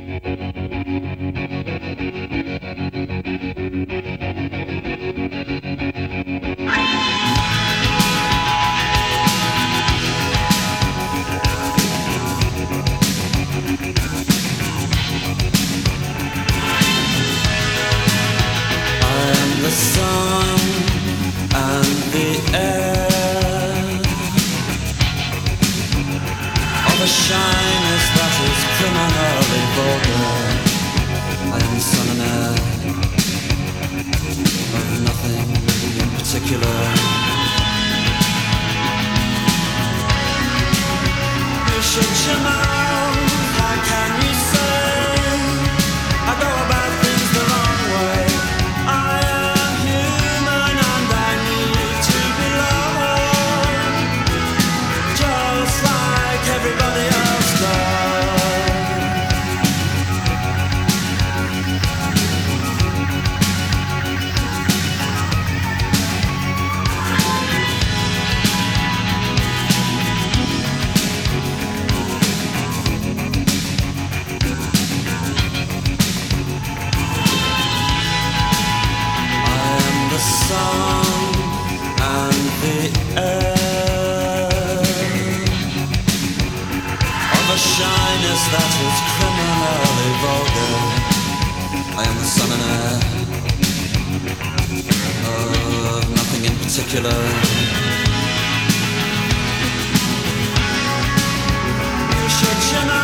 The sun and the air of a shyness that is criminally vulgar. I am the sun and air of nothing in particular. You shut your mouth, how can you say I go about things the wrong way? I am human and I need to be loved, just like everybody else does. I am the sun and the air of a shyness that is criminally vulgar. I am the sun and air of nothing in particular. You should